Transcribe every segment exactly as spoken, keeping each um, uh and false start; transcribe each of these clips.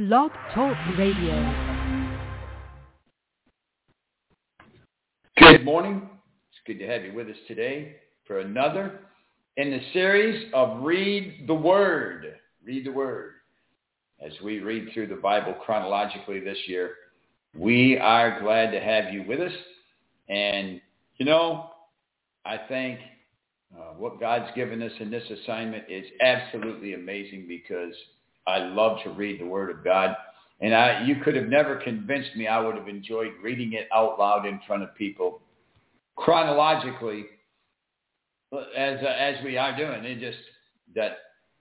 Blog Talk Radio. Good morning. It's good to have you with us today for another in the series of Read the Word. Read the Word. As we read through the Bible chronologically this year, we are glad to have you with us. And, you know, I think uh, what God's given us in this assignment is absolutely amazing because I love to read the Word of God. And I, you could have never convinced me I would have enjoyed reading it out loud in front of people chronologically as uh, as we are doing. It just, that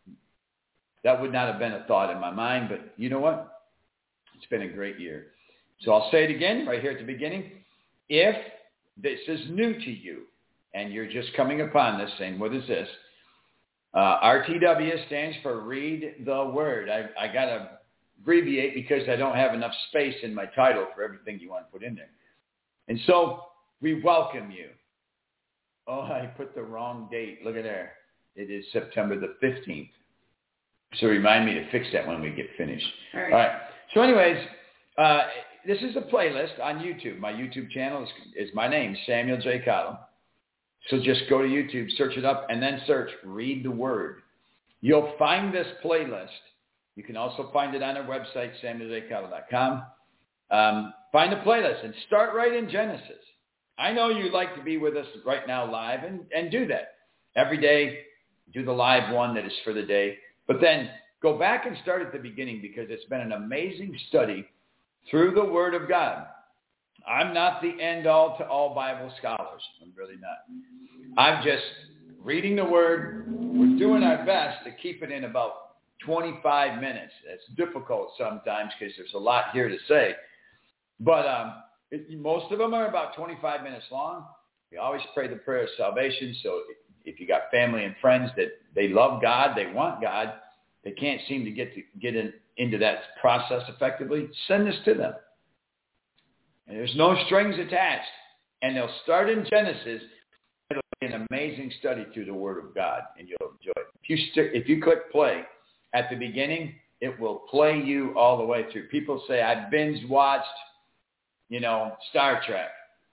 that would not have been a thought in my mind. But you know what? It's been a great year. So I'll say it again right here at the beginning. If this is new to you and you're just coming upon this saying, what is this? Uh, R T W stands for Read the Word. I, I got to abbreviate because I don't have enough space in my title for everything you want to put in there. And so we welcome you. Oh, I put the wrong date. Look at there. It is September the fifteenth. So remind me to fix that when we get finished. All right. All right. So anyways, uh, this is a playlist on YouTube. My YouTube channel is, is my name, Samuel J. Cottle. So just go to YouTube, search it up, and then search Read the Word. You'll find this playlist. You can also find it on our website, samuel j cottle dot com. Um, find the playlist and start right in Genesis. I know you like to be with us right now live, and, and do that. Every day, do the live one that is for the day. But then go back and start at the beginning because it's been an amazing study through the Word of God. I'm not the end-all to all Bible scholars. I'm really not. I'm just reading the Word. We're doing our best to keep it in about twenty-five minutes. It's difficult sometimes because there's a lot here to say. But um, it, most of them are about twenty-five minutes long. We always pray the prayer of salvation. So if you got family and friends that they love God, they want God, they can't seem to get to get in, into that process effectively, send this to them. And there's no strings attached. And they'll start in Genesis. It'll be an amazing study through the Word of God, and you'll enjoy it. If you, st- if you click play at the beginning, it will play you all the way through. People say, I binge watched, you know, Star Trek.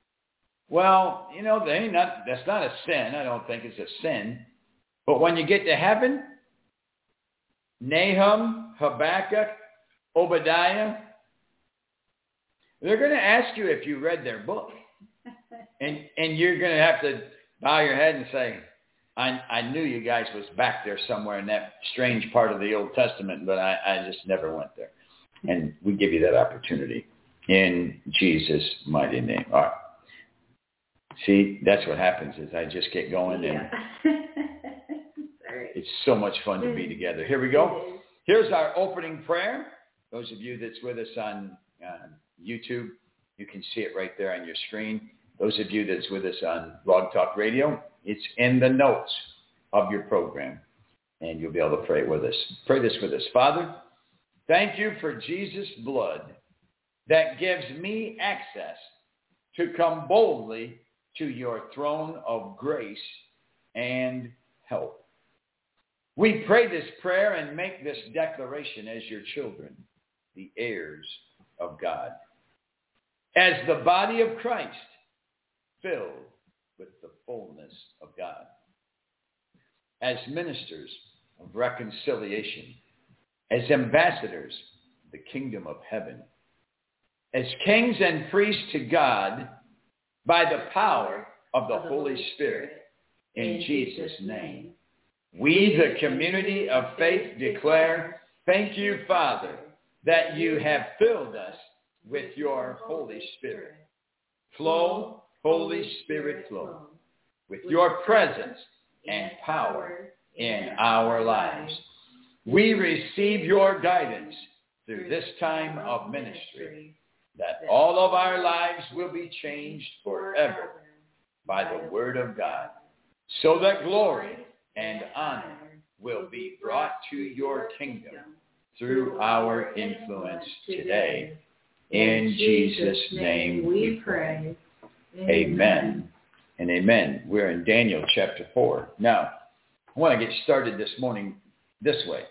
Well, you know, they ain't not, that's not a sin. I don't think it's a sin. But when you get to heaven, Nahum, Habakkuk, Obadiah, they're going to ask you if you read their book. And and you're going to have to bow your head and say, I, I knew you guys was back there somewhere in that strange part of the Old Testament, but I, I just never went there. And we give you that opportunity in Jesus' mighty name. All right. See, that's what happens is I just get going, and yeah. It's so much fun to be together. Here we go. Here's our opening prayer. Those of you that's with us on uh, YouTube, you can see it right there on your screen. Those of you that's with us on Blog Talk Radio, it's in the notes of your program, and you'll be able to pray it with us. Pray this with us. Father, thank you for Jesus' blood that gives me access to come boldly to your throne of grace and help. We pray this prayer and make this declaration as your children, the heirs of God. As the body of Christ, filled with the fullness of God. As ministers of reconciliation, as ambassadors of the kingdom of heaven, as kings and priests to God by the power of the Holy Spirit, in Jesus' name. We, the community of faith, declare, thank you, Father, that you have filled us with your Holy Spirit. Flow, Holy Spirit, flow with your presence and power in our lives. We receive your guidance through this time of ministry, that all of our lives will be changed forever by the Word of God, so that glory and honor will be brought to your kingdom through our influence today. In Jesus' name we pray. Amen and amen. We're in Daniel chapter four. Now, I want to get started this morning this way.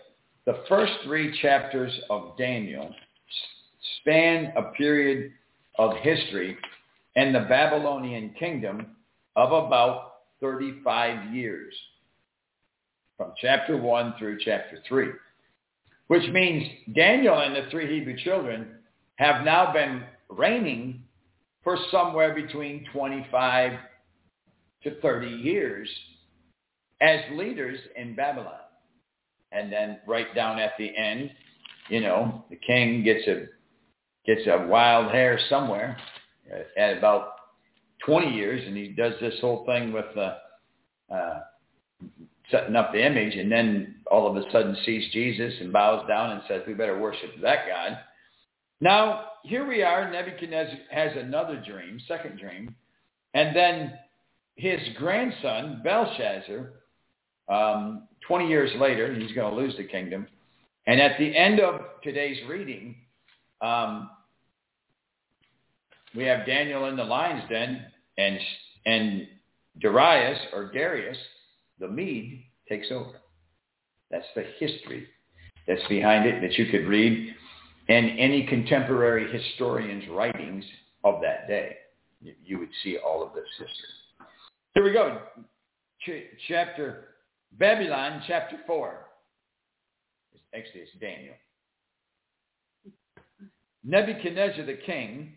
the first three chapters of Daniel span a period of history in the Babylonian kingdom of about thirty-five years, from chapter one through chapter three, which means Daniel and the three Hebrew children have now been reigning for somewhere between twenty-five to thirty years as leaders in Babylon. And then right down at the end, you know, the king gets a gets a wild hair somewhere at about twenty years, and he does this whole thing with uh, uh, setting up the image, and then all of a sudden sees Jesus and bows down and says, we better worship that God. Now, here we are. Nebuchadnezzar has another dream, second dream, and then his grandson, Belshazzar, um, twenty years later, he's going to lose the kingdom. And at the end of today's reading, um, we have Daniel in the lion's den, and and Darius, or Darius, the Mede, takes over. That's the history that's behind it that you could read in any contemporary historian's writings of that day. You would see all of this history. Here we go. Ch- chapter, Babylon, chapter four. Actually, it's Daniel. Nebuchadnezzar the king,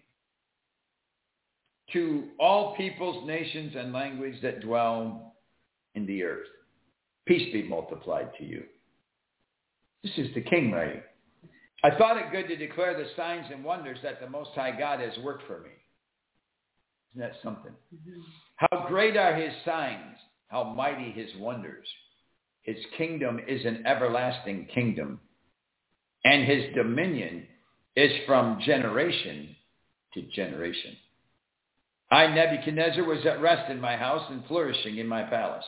to all peoples, nations, and languages that dwell in the earth, peace be multiplied to you. This is the king writing. I thought it good to declare the signs and wonders that the Most High God has worked for me. Isn't that something? Mm-hmm. How great are his signs, how mighty his wonders. His kingdom is an everlasting kingdom, and his dominion is from generation to generation. I, Nebuchadnezzar, was at rest in my house and flourishing in my palace.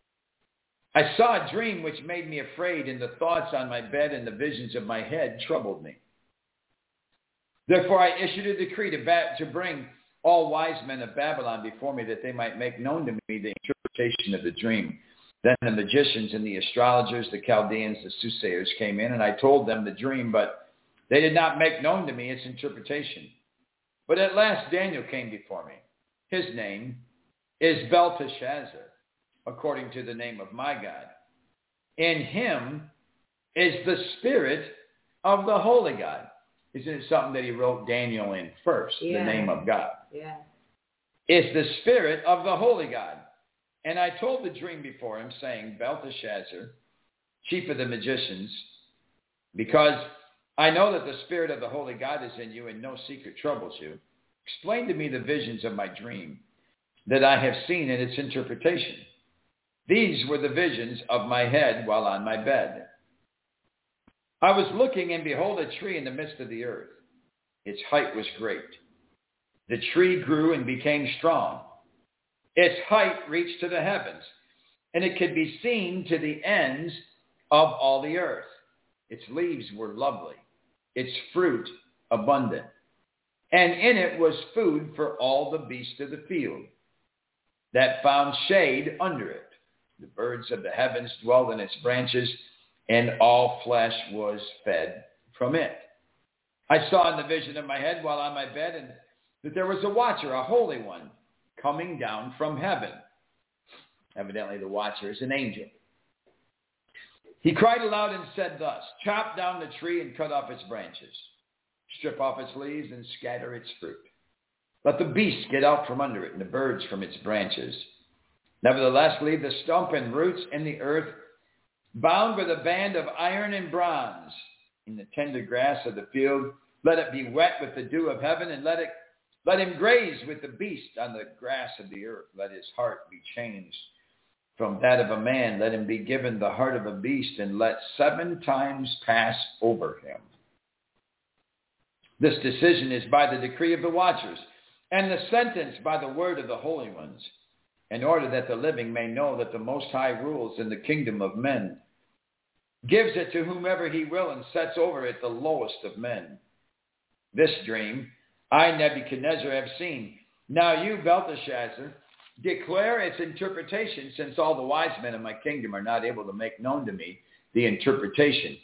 I saw a dream which made me afraid, and the thoughts on my bed and the visions of my head troubled me. Therefore I issued a decree to, ba- to bring all wise men of Babylon before me, that they might make known to me the interpretation of the dream. Then the magicians and the astrologers, the Chaldeans, the soothsayers came in, and I told them the dream, but they did not make known to me its interpretation. But at last Daniel came before me. His name is Belteshazzar, according to the name of my God. In him is the spirit of the holy God. Isn't it something that he wrote Daniel in first, yeah. The name of God? Yeah. It's the spirit of the holy God. And I told the dream before him, saying, Belteshazzar, chief of the magicians, because I know that the spirit of the holy God is in you, and no secret troubles you. Explain to me the visions of my dream that I have seen in its interpretation. These were the visions of my head while on my bed. I was looking, and behold, a tree in the midst of the earth. Its height was great. The tree grew and became strong. Its height reached to the heavens, and it could be seen to the ends of all the earth. Its leaves were lovely, its fruit abundant, and in it was food for all the beasts of the field that found shade under it. The birds of the heavens dwelled in its branches, and all flesh was fed from it. I saw in the vision of my head while on my bed, and that there was a watcher, a holy one, coming down from heaven. Evidently the watcher is an angel. He cried aloud and said thus, chop down the tree and cut off its branches. Strip off its leaves and scatter its fruit. Let the beasts get out from under it and the birds from its branches. Nevertheless, leave the stump and roots in the earth, bound with a band of iron and bronze. In the tender grass of the field, let it be wet with the dew of heaven, and let it let him graze with the beast on the grass of the earth. Let his heart be changed from that of a man. Let him be given the heart of a beast, and let seven times pass over him. This decision is by the decree of the watchers, and the sentence by the word of the holy ones, in order that the living may know that the Most High rules in the kingdom of men, gives it to whomever he will, and sets over it the lowest of men. This dream I, Nebuchadnezzar, have seen. Now you, Belteshazzar, declare its interpretation, since all the wise men of my kingdom are not able to make known to me the interpretation.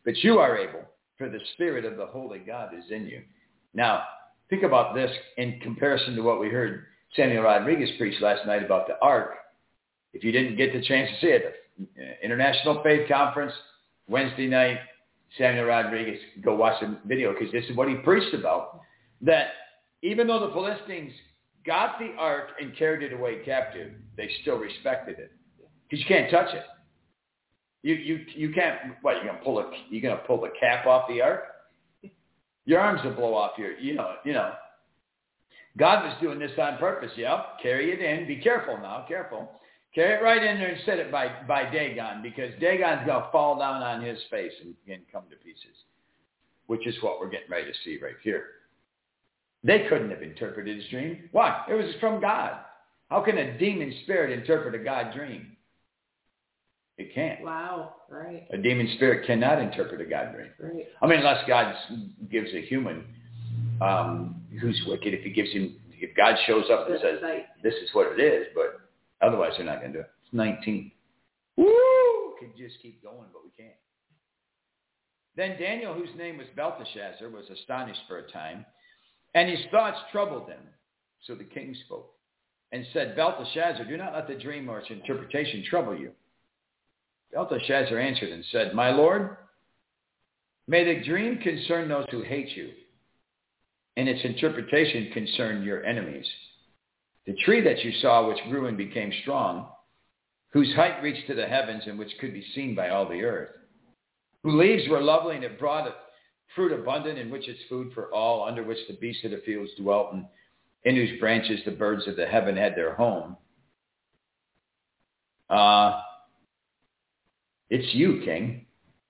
but you are able, for the Spirit of the Holy God is in you. Now, think about this in comparison to what we heard Samuel Rodriguez preach last night about the ark. If you didn't get the chance to see it, the International Faith Conference, Wednesday night, Samuel Rodriguez, go watch the video, because this is what he preached about, that even though the Philistines got the ark and carried it away captive, they still respected it, because you can't touch it. You you you can't. What, you're gonna pull a you're gonna pull the cap off the ark? Your arms will blow off your. You know you know. God was doing this on purpose. Yep. Carry it in. Be careful now. Careful. Carry it right in there and set it by by Dagon, because Dagon's gonna fall down on his face and, and come to pieces, which is what we're getting ready to see right here. They couldn't have interpreted his dream. Why? It was from God. How can a demon spirit interpret a God dream? It can't. Wow, right. A demon spirit cannot interpret a God dream. Right. I mean, unless God gives a human um, who's wicked, if he gives him, if God shows up and says, this is what it is, but otherwise they're not going to do it. It's nineteen. Woo! Could just keep going, but we can't. Then Daniel, whose name was Belteshazzar, was astonished for a time, and his thoughts troubled him. So the king spoke and said, Belteshazzar, do not let the dream or its interpretation trouble you. Belteshazzar answered and said, my lord, may the dream concern those who hate you, and its interpretation concern your enemies. The tree that you saw, which grew and became strong, whose height reached to the heavens and which could be seen by all the earth, whose leaves were lovely and it brought fruit abundant, in which its food for all, under which the beasts of the fields dwelt, and in whose branches the birds of the heaven had their home. Uh, It's you, king.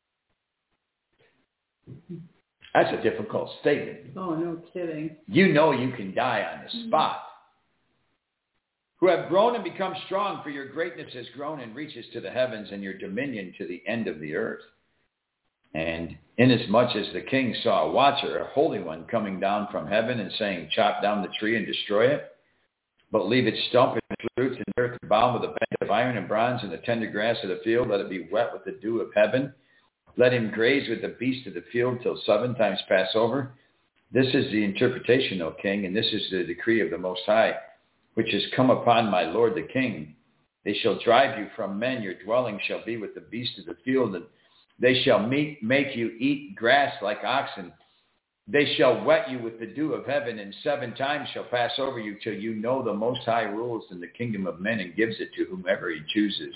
That's a difficult statement. Oh, no kidding. You know you can die on the spot. Who have grown and become strong, for your greatness has grown and reaches to the heavens, and your dominion to the end of the earth. And inasmuch as the king saw a watcher, a holy one, coming down from heaven and saying, chop down the tree and destroy it, but leave its stump and its roots and earth bound with a band of iron and bronze and the tender grass of the field. Let it be wet with the dew of heaven. Let him graze with the beasts of the field till seven times pass over. This is the interpretation, O king, and this is the decree of the Most High, which has come upon my lord the king. They shall drive you from men. Your dwelling shall be with the beasts of the field, and they shall meet, make you eat grass like oxen. They shall wet you with the dew of heaven, and seven times shall pass over you till you know the Most High rules in the kingdom of men and gives it to whomever he chooses.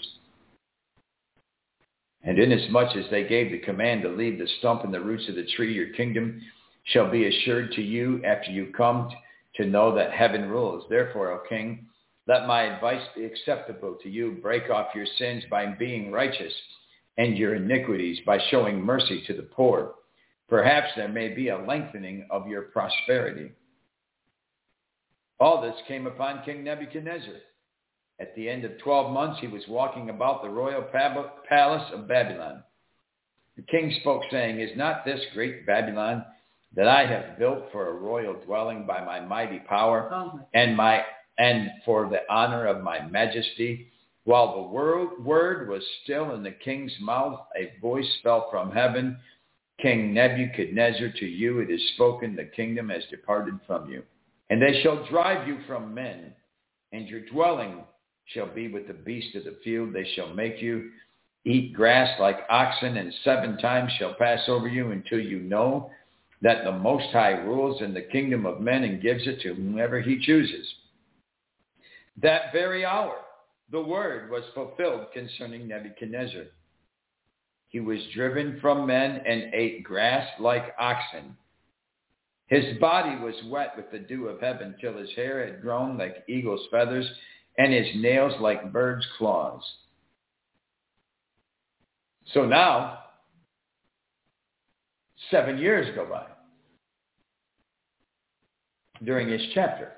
And inasmuch as they gave the command to leave the stump and the roots of the tree, your kingdom shall be assured to you after you come to know that heaven rules. Therefore, O king, let my advice be acceptable to you. Break off your sins by being righteous, and your iniquities by showing mercy to the poor. Perhaps there may be a lengthening of your prosperity. All this came upon King Nebuchadnezzar. At the end of twelve months, he was walking about the royal palace of Babylon. The king spoke, saying, is not this great Babylon that I have built for a royal dwelling by my mighty power oh. and my and for the honor of my majesty? While the word, word was still in the king's mouth, a voice fell from heaven. King Nebuchadnezzar, to you it is spoken, the kingdom has departed from you. And they shall drive you from men, and your dwelling shall be with the beasts of the field. They shall make you eat grass like oxen, and seven times shall pass over you until you know that the Most High rules in the kingdom of men and gives it to whomever he chooses. That very hour, the word was fulfilled concerning Nebuchadnezzar. He was driven from men and ate grass like oxen. His body was wet with the dew of heaven till his hair had grown like eagle's feathers and his nails like birds' claws. So now, seven years go by during this chapter.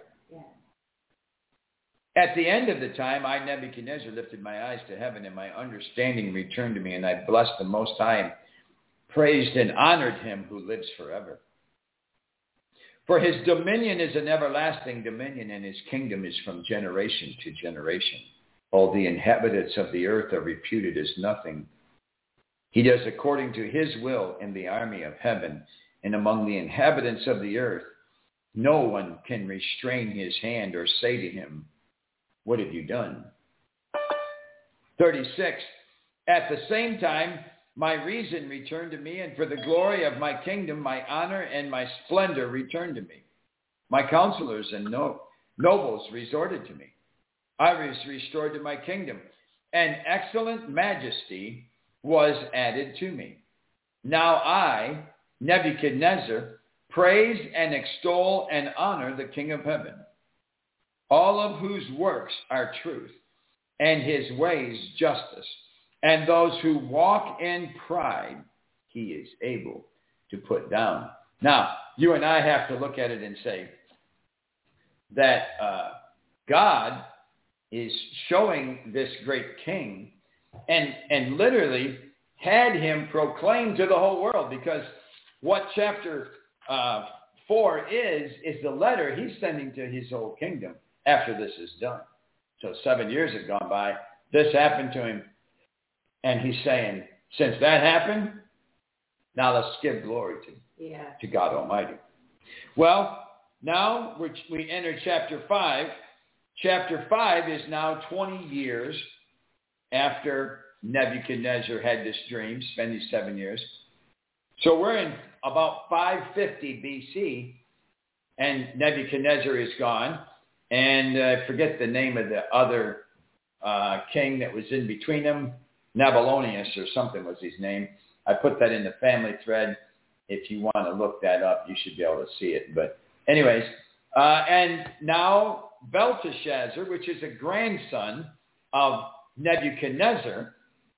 At the end of the time, I, Nebuchadnezzar, lifted my eyes to heaven, and my understanding returned to me, and I blessed the Most High and praised and honored him who lives forever. For his dominion is an everlasting dominion, and his kingdom is from generation to generation. All the inhabitants of the earth are reputed as nothing. He does according to his will in the army of heaven and among the inhabitants of the earth. No one can restrain his hand or say to him, what have you done? thirty-six. At the same time, my reason returned to me, and for the glory of my kingdom, my honor and my splendor returned to me. My counselors and no- nobles resorted to me. I was restored to my kingdom, and excellent majesty was added to me. Now I, Nebuchadnezzar, praise and extol and honor the King of heaven, all of whose works are truth, and his ways justice. And those who walk in pride, he is able to put down. Now, you and I have to look at it and say that uh, God is showing this great king and, and literally had him proclaim to the whole world, because what chapter uh, four is, is the letter he's sending to his whole kingdom after this is done. So seven years have gone by. This happened to him. And he's saying, since that happened, now let's give glory to, Yeah. to God Almighty. Well, now we're, we enter chapter five. Chapter five is now twenty years after Nebuchadnezzar had this dream, spent these seven years. So we're in about five fifty B C, and Nebuchadnezzar is gone. And I uh, forget the name of the other uh, king that was in between them. Nabonidus or something was his name. I put that in the family thread. If you want to look that up, you should be able to see it. But anyways, uh, and now Belteshazzar, which is a grandson of Nebuchadnezzar,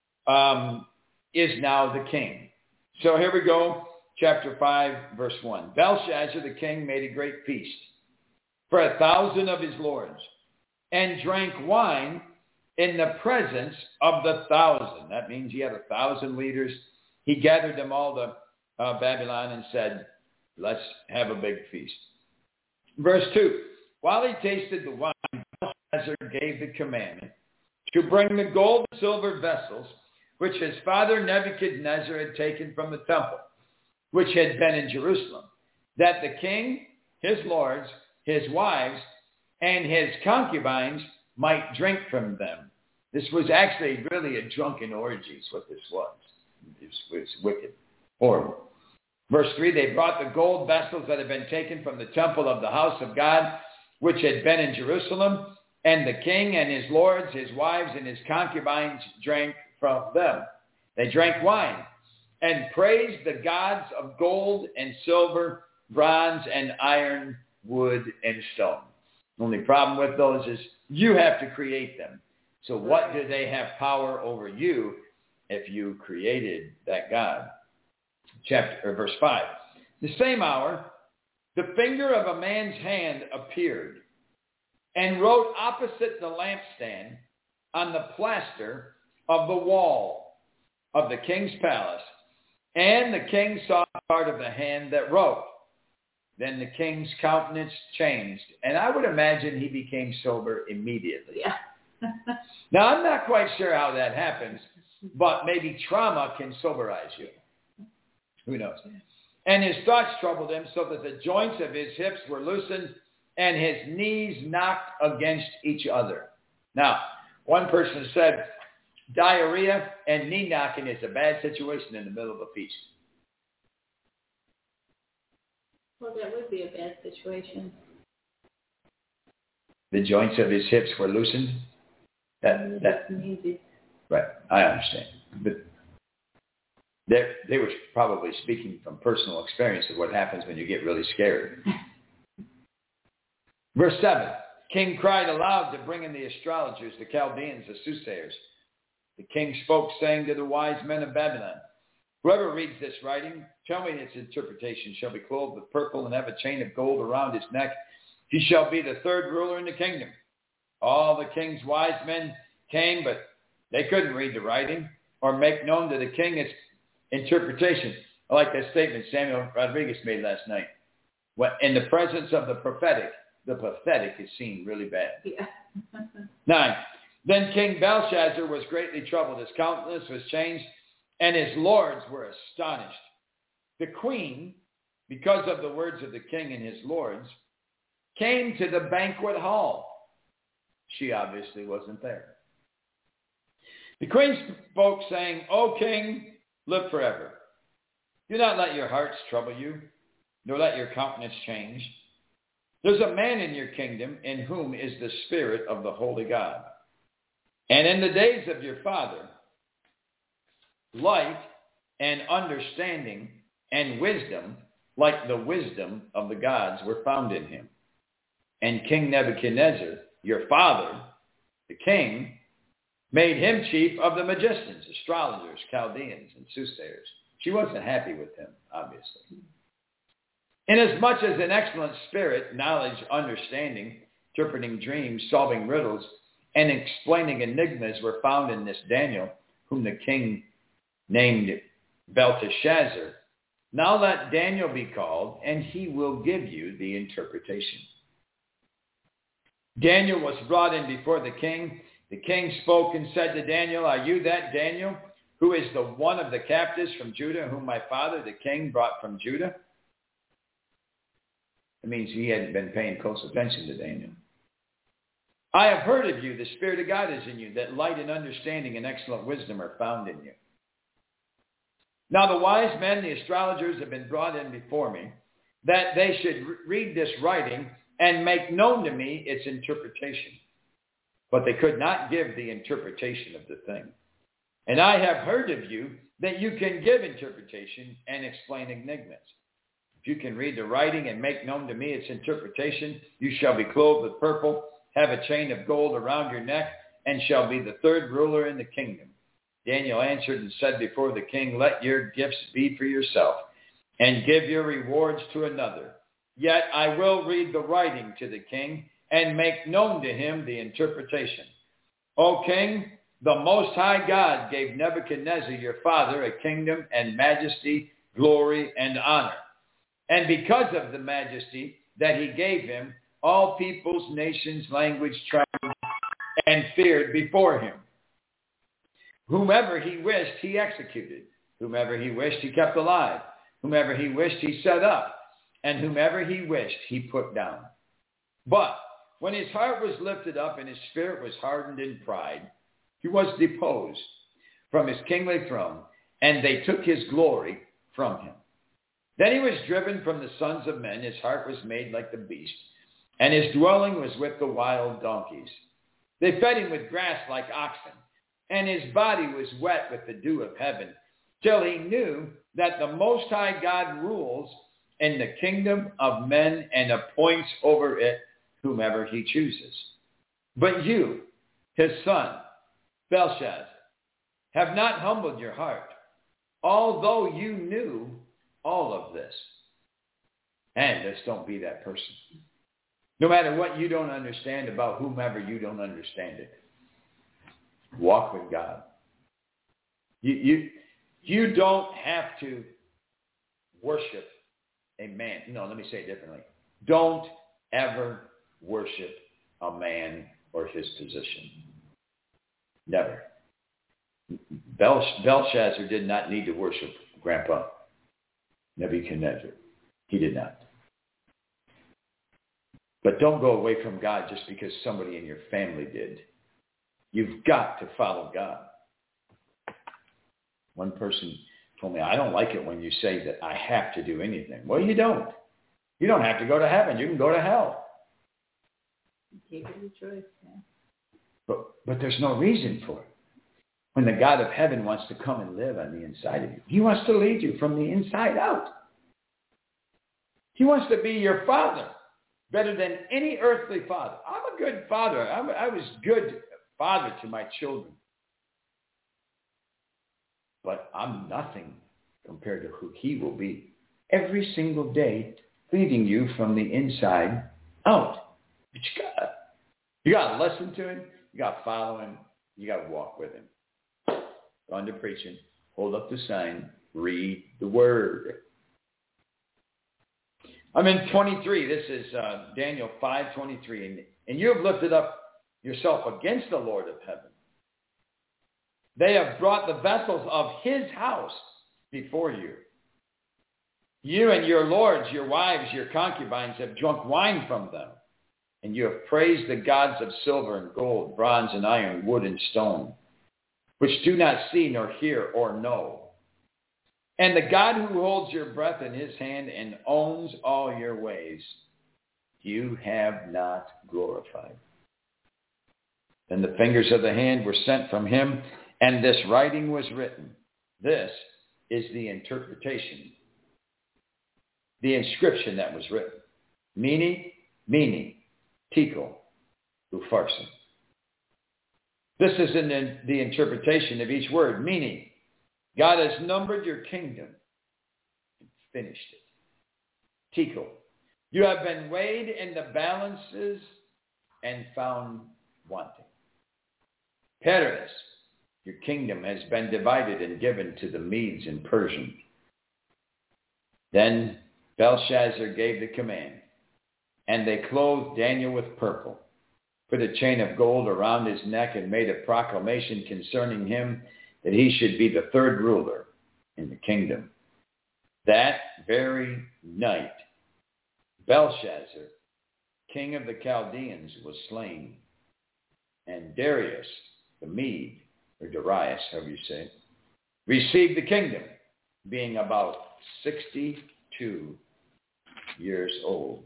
um, is now the king. So here we go, chapter five, verse one. Belshazzar the king made a great feast for a thousand of his lords, and drank wine in the presence of the thousand. That means he had a thousand leaders. He gathered them all to uh, Babylon and said, let's have a big feast. Verse two, while he tasted the wine, Belshazzar gave the commandment to bring the gold and silver vessels which his father Nebuchadnezzar had taken from the temple, which had been in Jerusalem, that the king, his lords, his wives, and his concubines might drink from them. This was actually really a drunken orgy is what this was. It was, it was wicked, horrible. Verse three, they brought the gold vessels that had been taken from the temple of the house of God, which had been in Jerusalem, and the king and his lords, his wives, and his concubines drank from them. They drank wine and praised the gods of gold and silver, bronze and iron, wood and stone. The only problem with those is you have to create them. So what do they have power over you if you created that God? Chapter or verse five. The same hour, the finger of a man's hand appeared and wrote opposite the lampstand on the plaster of the wall of the king's palace. And the king saw part of the hand that wrote. Then the king's countenance changed, and I would imagine he became sober immediately. Yeah. Now, I'm not quite sure how that happens, but maybe trauma can soberize you. Who knows? And his thoughts troubled him so that the joints of his hips were loosened and his knees knocked against each other. Now, one person said, diarrhea and knee knocking is a bad situation in the middle of a feast. Well, that would be a bad situation. The joints of his hips were loosened? That, that, right, I understand. But they, they were probably speaking from personal experience of what happens when you get really scared. Verse seven, king cried aloud to bring in the astrologers, the Chaldeans, the soothsayers. The king spoke, saying to the wise men of Babylon, whoever reads this writing, tell me its interpretation, shall be clothed with purple and have a chain of gold around his neck. He shall be the third ruler in the kingdom. All the king's wise men came, but they couldn't read the writing or make known to the king its interpretation. I like that statement Samuel Rodriguez made last night. When, in the presence of the prophetic, the pathetic is seen really bad. Yeah. Nine. Then King Belshazzar was greatly troubled. His countenance was changed, and his lords were astonished. The queen, because of the words of the king and his lords, came to the banquet hall. She obviously wasn't there. The queen spoke, saying, O king, live forever. Do not let your hearts trouble you, nor let your countenance change. There's a man in your kingdom in whom is the Spirit of the Holy God. And in the days of your father, light and understanding and wisdom, like the wisdom of the gods, were found in him. And King Nebuchadnezzar, your father, the king, made him chief of the magicians, astrologers, Chaldeans, and soothsayers. She wasn't happy with him, obviously. Inasmuch as an excellent spirit, knowledge, understanding, interpreting dreams, solving riddles, and explaining enigmas were found in this Daniel, whom the king named Belteshazzar. Now let Daniel be called, and he will give you the interpretation. Daniel was brought in before the king. The king spoke and said to Daniel, Are you that Daniel, who is the one of the captives from Judah, whom my father, the king, brought from Judah? It means he hadn't been paying close attention to Daniel. I have heard of you. The Spirit of God is in you, that light and understanding and excellent wisdom are found in you. Now the wise men, the astrologers, have been brought in before me, that they should read this writing and make known to me its interpretation. But they could not give the interpretation of the thing. And I have heard of you that you can give interpretation and explain enigmas. If you can read the writing and make known to me its interpretation, you shall be clothed with purple, have a chain of gold around your neck, and shall be the third ruler in the kingdom. Daniel answered and said before the king, Let your gifts be for yourself, and give your rewards to another. Yet I will read the writing to the king, and make known to him the interpretation. O king, the Most High God gave Nebuchadnezzar your father a kingdom and majesty, glory, and honor. And because of the majesty that he gave him, all peoples, nations, language, trembled and feared before him. Whomever he wished, he executed. Whomever he wished, he kept alive. Whomever he wished, he set up. And whomever he wished, he put down. But when his heart was lifted up and his spirit was hardened in pride, he was deposed from his kingly throne, and they took his glory from him. Then he was driven from the sons of men. His heart was made like the beast, and his dwelling was with the wild donkeys. They fed him with grass like oxen, and his body was wet with the dew of heaven, till he knew that the Most High God rules in the kingdom of men and appoints over it whomever he chooses. But you, his son, Belshazzar, have not humbled your heart, although you knew all of this. And let's don't be that person. No matter what you don't understand about whomever you don't understand it, walk with God. You, you, you don't have to worship a man. No, let me say it differently. Don't ever worship a man or his position. Never. Belshazzar did not need to worship Grandpa Nebuchadnezzar. He did not. But don't go away from God just because somebody in your family did. You've got to follow God. One person told me, I don't like it when you say that I have to do anything. Well, you don't. You don't have to go to heaven. You can go to hell. Give you the choice, yeah. But, but there's no reason for it. When the God of heaven wants to come and live on the inside of you, he wants to lead you from the inside out. He wants to be your father, better than any earthly father. I'm a good father. I'm, I was good father to my children. But I'm nothing compared to who he will be every single day, leading you from the inside out. But you got you got to listen to him. You got to follow him. You got to walk with him. Go on to preaching. Hold up the sign. Read the word. I'm in twenty-three. This is uh, Daniel five twenty-three. And, and you have lifted up yourself against the Lord of heaven. They have brought the vessels of his house before you. You and your lords, your wives, your concubines have drunk wine from them, and you have praised the gods of silver and gold, bronze and iron, wood and stone, which do not see nor hear or know. And the God who holds your breath in his hand and owns all your ways, you have not glorified. Then the fingers of the hand were sent from him, and this writing was written. This is the interpretation, the inscription that was written. Mene, Mene, Tekel, Upharsin. This is in the, the interpretation of each word. Mene, God has numbered your kingdom and finished it. Tekel, you have been weighed in the balances and found wanting. Peres, your kingdom has been divided and given to the Medes and Persians. Then Belshazzar gave the command, and they clothed Daniel with purple, put a chain of gold around his neck, and made a proclamation concerning him that he should be the third ruler in the kingdom. That very night, Belshazzar, king of the Chaldeans, was slain, and Darius, the Mede, or Darius, however you say it, received the kingdom, being about sixty-two years old.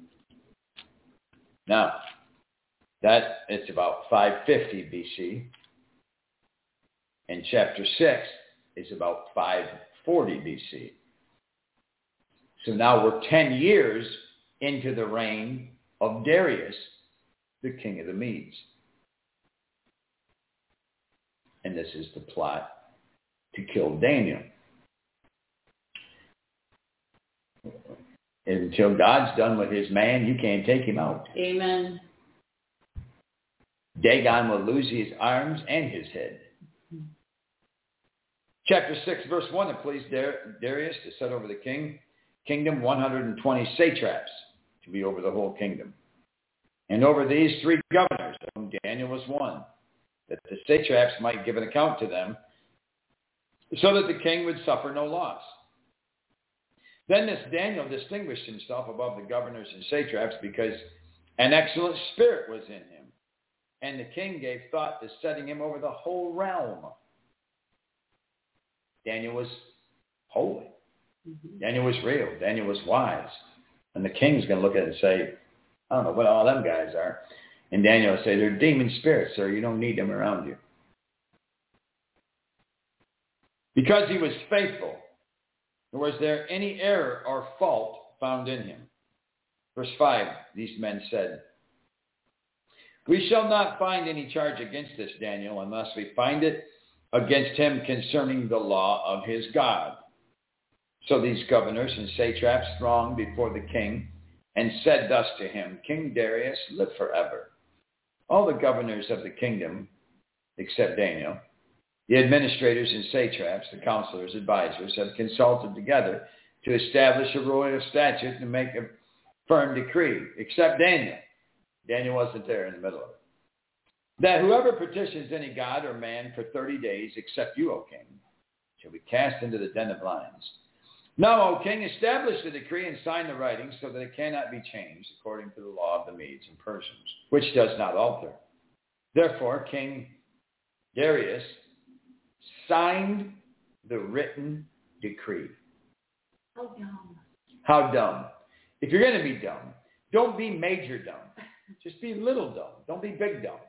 Now, that it's about five fifty B C, and chapter six is about five forty B C. So now we're ten years into the reign of Darius, the king of the Medes. And this is the plot to kill Daniel. Until God's done with his man, you can't take him out. Amen. Dagon will lose his arms and his head. Chapter six, verse one, it pleased Darius to set over the king, kingdom one hundred twenty satraps to be over the whole kingdom. And over these three governors, of whom Daniel was one, that the satraps might give an account to them, so that the king would suffer no loss. Then this Daniel distinguished himself above the governors and satraps because an excellent spirit was in him, and the king gave thought to setting him over the whole realm. Daniel was holy. Mm-hmm. Daniel was real. Daniel was wise. And the king's going to look at it and say, I don't know what all them guys are. And Daniel will say, they're demon spirits, sir. You don't need them around you. Because he was faithful, nor was there any error or fault found in him. Verse five, these men said, we shall not find any charge against this Daniel unless we find it against him concerning the law of his God. So these governors and satraps thronged before the king and said thus to him, King Darius, live forever. All the governors of the kingdom, except Daniel, the administrators and satraps, the counselors, advisors, have consulted together to establish a royal statute and make a firm decree, except Daniel. Daniel wasn't there in the middle of it. That whoever petitions any god or man for thirty days, except you, O king, shall be cast into the den of lions. Now, O king, establish the decree and sign the writing so that it cannot be changed according to the law of the Medes and Persians, which does not alter. Therefore, King Darius signed the written decree. How dumb. How dumb. If you're going to be dumb, don't be major dumb. Just be little dumb. Don't be big dumb.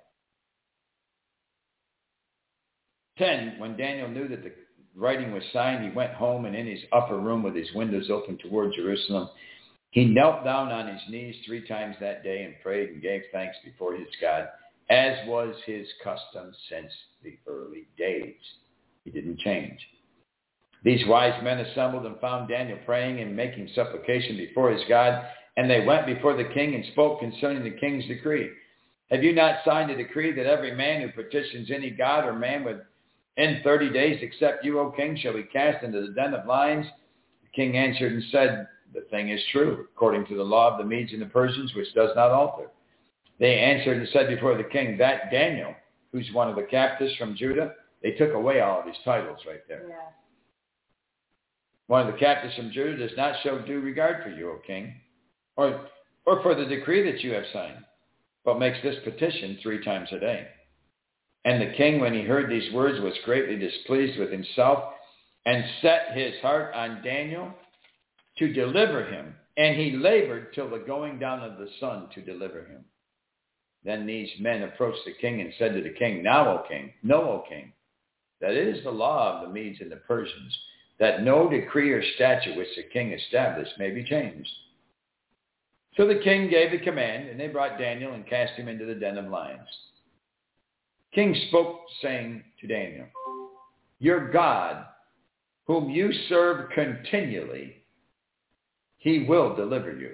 ten, when Daniel knew that the writing was signed, he went home, and in his upper room with his windows open toward Jerusalem, he knelt down on his knees three times that day and prayed and gave thanks before his God, as was his custom since the early days. He didn't change. These wise men assembled and found Daniel praying and making supplication before his God, and they went before the king and spoke concerning the king's decree. Have you not signed a decree that every man who petitions any god or man with in thirty days, except you, O king, shall be cast into the den of lions? The king answered and said, the thing is true, according to the law of the Medes and the Persians, which does not alter. They answered and said before the king, that Daniel, who's one of the captives from Judah, They took away all of his titles right there. Yeah. One of the captives from Judah does not show due regard for you, O king, or, or for the decree that you have signed, but makes this petition three times a day. And the king, when he heard these words, was greatly displeased with himself and set his heart on Daniel to deliver him. And he labored till the going down of the sun to deliver him. Then these men approached the king and said to the king, Now, O king, know, O king, that it is the law of the Medes and the Persians, that no decree or statute which the king established may be changed. So the king gave the command, and they brought Daniel and cast him into the den of lions. King spoke, saying to Daniel, Your God, whom you serve continually, he will deliver you.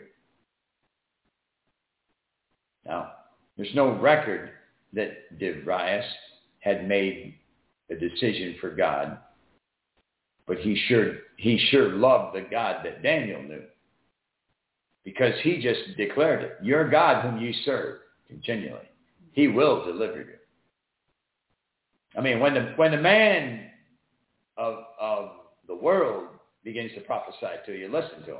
Now, there's no record that Darius had made a decision for God, but he sure he sure loved the God that Daniel knew, because he just declared it. Your God, whom you serve continually, he will deliver you. I mean, when the when the man of of the world begins to prophesy to you, listen to him.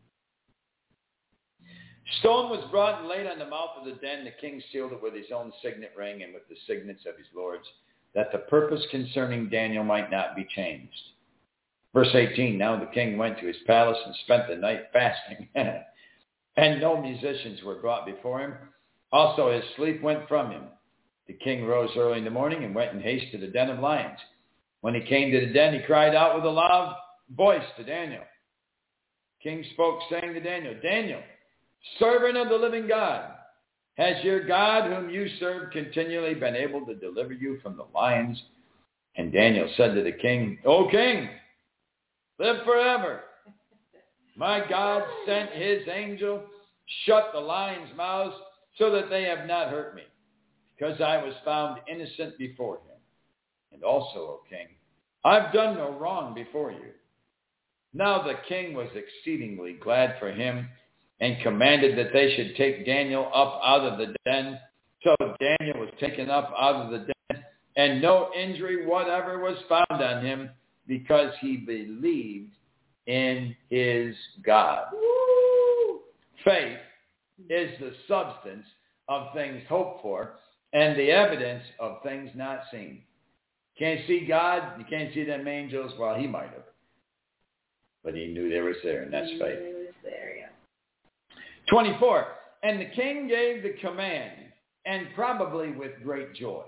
Stone was brought and laid on the mouth of the den. The king sealed it with his own signet ring and with the signets of his lords, that the purpose concerning Daniel might not be changed. Verse eighteen, now the king went to his palace and spent the night fasting, and no musicians were brought before him. Also his sleep went from him. The king rose early in the morning and went in haste to the den of lions. When he came to the den, he cried out with a loud voice to Daniel. The king spoke, saying to Daniel, Daniel, servant of the living God, has your God, whom you serve continually, been able to deliver you from the lions? And Daniel said to the king, O king, live forever. My God sent his angel, shut the lions' mouths, so that they have not hurt me, because I was found innocent before him. And also, O king, I've done no wrong before you. Now the king was exceedingly glad for him, and commanded that they should take Daniel up out of the den. So Daniel was taken up out of the den, and no injury whatever was found on him, because he believed in his God. Woo! Faith is the substance of things hoped for, and the evidence of things not seen. Can't see God, you can't see them angels. Well, he might have. But he knew they were there, and that's faith. He was there, yeah. twenty-four, and the king gave the command, and probably with great joy.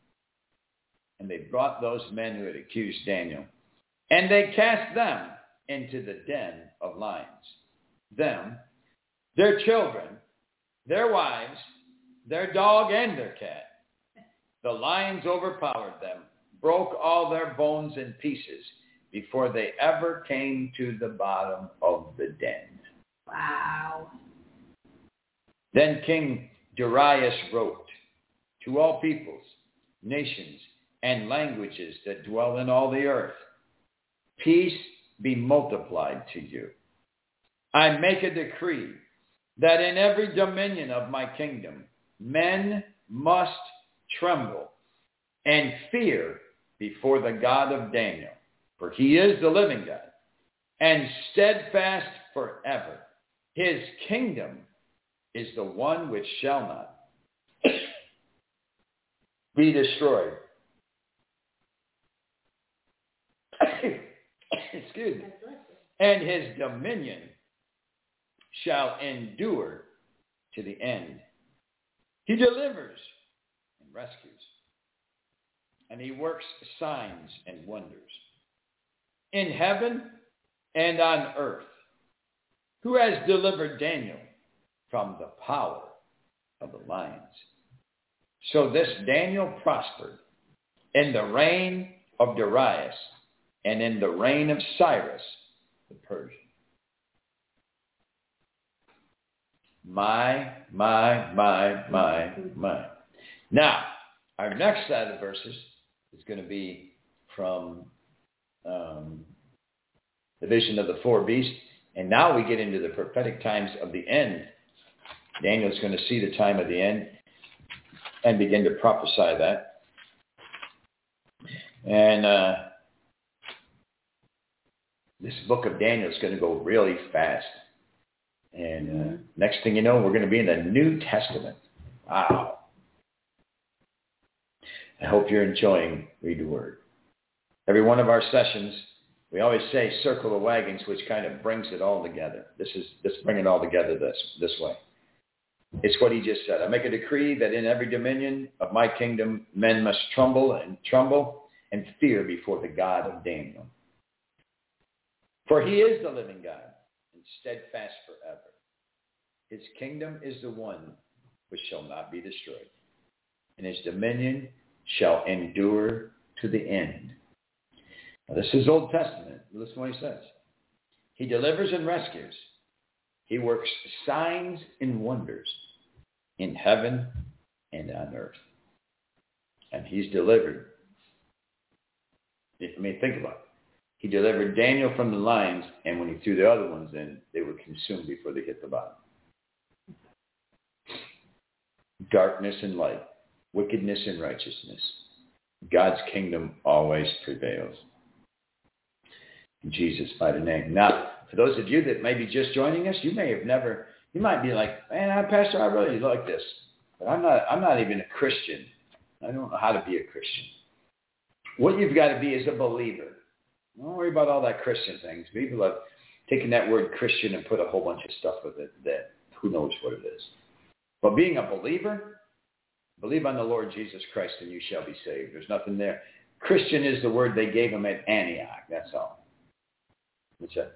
And they brought those men who had accused Daniel, and they cast them into the den of lions. Them, their children, their wives, their dog, and their cat. The lions overpowered them, broke all their bones in pieces before they ever came to the bottom of the den. Wow. Then King Darius wrote to all peoples, nations, and languages that dwell in all the earth, peace be multiplied to you. I make a decree that in every dominion of my kingdom, men must tremble and fear before the God of Daniel, for he is the living God, and steadfast forever. His kingdom is the one which shall not be destroyed. Excuse me. And his dominion shall endure to the end. He delivers and rescues, and he works signs and wonders in heaven and on earth. Who has delivered Daniel from the power of the lions? So this Daniel prospered in the reign of Darius and in the reign of Cyrus the Persian. My, my, my, my, my. Now, our next set of verses is going to be from um, the vision of the four beasts. And now we get into the prophetic times of the end. Daniel's going to see the time of the end and begin to prophesy that. And uh, this book of Daniel is going to go really fast. And uh, next thing you know, we're going to be in the New Testament. Wow. I hope you're enjoying Read the Word. Every one of our sessions, we always say circle the wagons, which kind of brings it all together. This is this bring it all together this this way. It's what he just said. I make a decree that in every dominion of my kingdom, men must tremble and tremble and fear before the God of Daniel. For he is the living God and steadfast forever. His kingdom is the one which shall not be destroyed, and his dominion shall endure to the end. Now, this is Old Testament. Listen to what he says. He delivers and rescues. He works signs and wonders in heaven and on earth. And he's delivered. I mean, think about it. He delivered Daniel from the lions, and when he threw the other ones in, they were consumed before they hit the bottom. Darkness and light, wickedness and righteousness. God's kingdom always prevails. In Jesus' mighty name. Now, for those of you that may be just joining us, you may have never, you might be like, man, Pastor, I really like this. But I'm not, I'm not even a Christian. I don't know how to be a Christian. What you've got to be is a believer. Don't worry about all that Christian things. People have taken that word Christian and put a whole bunch of stuff with it that who knows what it is. But being a believer, believe on the Lord Jesus Christ and you shall be saved. There's nothing there. Christian is the word they gave him at Antioch. That's all. What's that?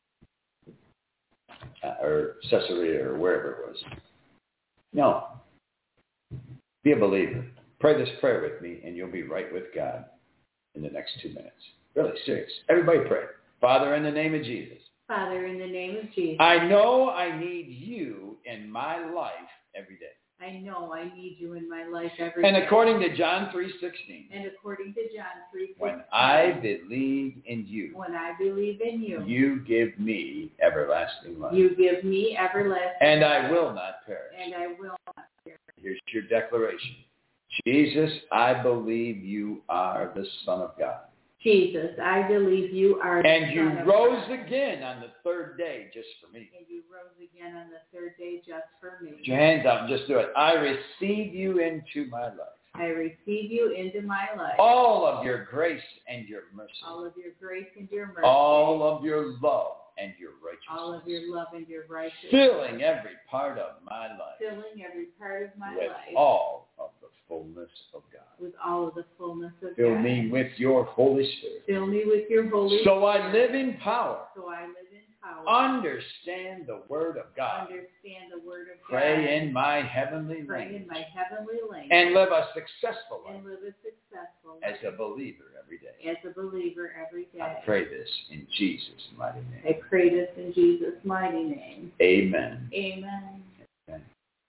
Uh, or Caesarea or wherever it was. No. Be a believer. Pray this prayer with me and you'll be right with God in the next two minutes. Really serious. Everybody pray. Father, in the name of Jesus. Father, in the name of Jesus. I know I need you in my life every day. I know I need you in my life every and day. And according to John three sixteen. And according to John three sixteen. When I believe in you. When I believe in you. You give me everlasting life. You give me everlasting and life. And I will not perish. And I will not perish. Here's your declaration. Jesus, I believe you are the Son of God. Jesus, I believe you are the And you Son of rose God. again on the third day just for me. And you rose again on the third day just for me. Put your hands out and just do it. I receive you into my life. I receive you into my life. All of your grace and your mercy. All of your grace and your mercy. All of your love and your righteousness. All of your love and your righteousness. Filling every part of my life. Filling every part of my with life. With all of the fullness of God. With all of the fullness of Fill God. Fill me with your Holy Spirit. Fill me with your Holy so Spirit. So I live in power. So I live in power. Understand the Word of God. Understand the Word of Pray God. Pray in my heavenly Pray language. in my heavenly language. And live a successful life. And live a successful life. As a believer every day. As a believer every day. I pray this in Jesus' mighty name. I pray this in Jesus' mighty name. Amen. Amen. Amen.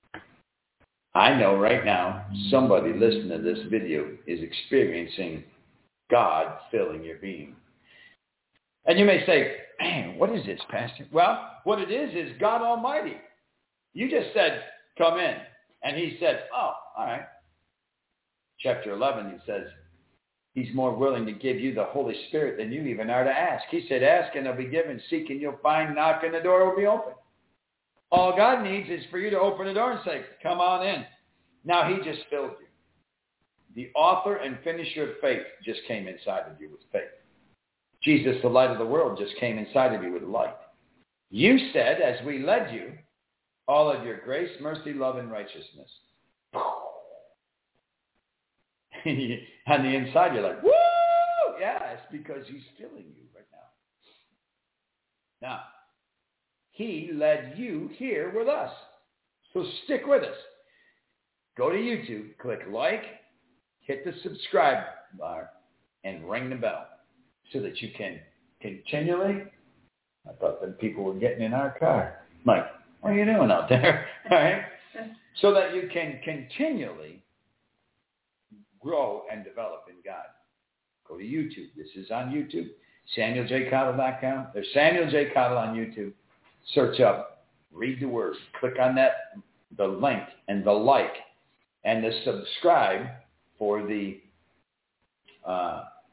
I know right now somebody listening to this video is experiencing God filling your being. And you may say, man, what is this, Pastor? Well, what it is is God Almighty. You just said, come in. And he said, oh, all right. Chapter eleven, he says, he's more willing to give you the Holy Spirit than you even are to ask. He said, ask and it'll be given. Seek and you'll find. Knock and the door will be open. All God needs is for you to open the door and say, come on in. Now he just filled you. The author and finisher of faith just came inside of you with faith. Jesus, the light of the world, just came inside of you with light. You said, as we led you, all of your grace, mercy, love, and righteousness. On the inside, you're like, woo! Yeah, it's because he's filling you right now. Now, he led you here with us. So stick with us. Go to YouTube, click like, hit the subscribe bar, and ring the bell so that you can continually, I thought that people were getting in our car. Mike, what are you doing out there? All right? So that you can continually grow and develop in God. Go to YouTube. This is on YouTube. Samuel J Cottle dot com. There's Samuel J Cottle on YouTube. Search up, read the word. Click on that, the link and the like and the subscribe for the uh,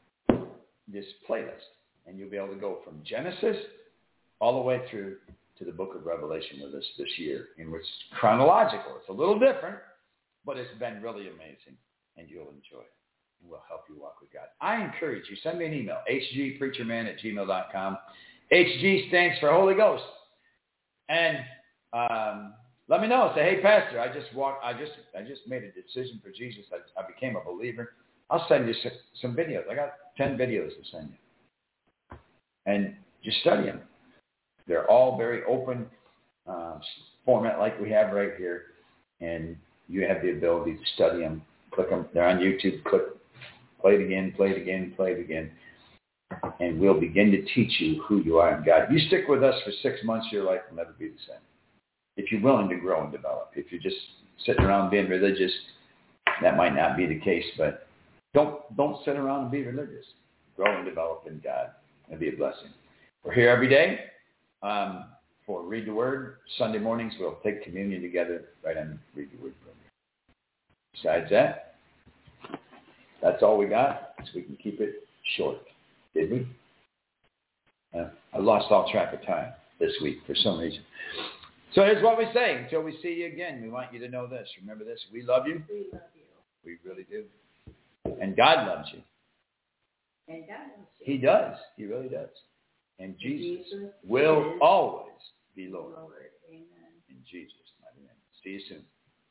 this playlist, and you'll be able to go from Genesis all the way through to the book of Revelation with us this year, in which it's chronological. It's a little different, but it's been really amazing, and you'll enjoy it. And we'll help you walk with God. I encourage you, send me an email, h g preacher man at gmail dot com. H G stands for Holy Ghost. And um, let me know. Say, hey, Pastor, I just walked, I just I just made a decision for Jesus. I, I became a believer. I'll send you some, some videos. I got ten videos to send you. And just study them. They're all very open uh, format like we have right here. And you have the ability to study them. Click them. They're on YouTube. Click, play it again, play it again, play it again. And we'll begin to teach you who you are in God. You stick with us for six months, your life will never be the same. If you're willing to grow and develop. If you're just sitting around being religious, that might not be the case. But don't don't sit around and be religious. Grow and develop in God. It'll be a blessing. We're here every day um, for Read the Word. Sunday mornings, we'll take communion together right on Read the Word program. Besides that, that's all we got, so we can keep it short. Did we? Uh, I lost all track of time this week for some reason. So here's what we say. Until we see you again, we want you to know this. Remember this. We love you. We love you. We really do. And God loves you. And God loves you. He does. He really does. And Jesus, Jesus will is always be Lord. Lord. Amen. In Jesus' mighty name. See you soon.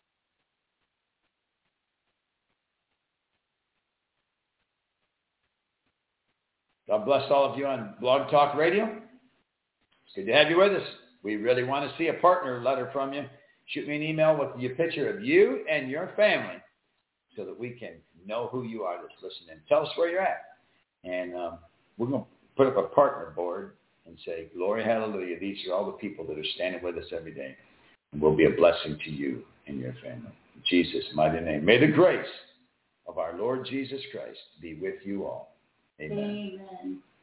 God bless all of you on Blog Talk Radio. It's good to have you with us. We really want to see a partner letter from you. Shoot me an email with your picture of you and your family so that we can know who you are that's listening. Tell us where you're at. And um, we're going to put up a partner board and say, glory, hallelujah. These are all the people that are standing with us every day. And we'll be a blessing to you and your family. In Jesus' mighty name. May the grace of our Lord Jesus Christ be with you all. Amen. Amen.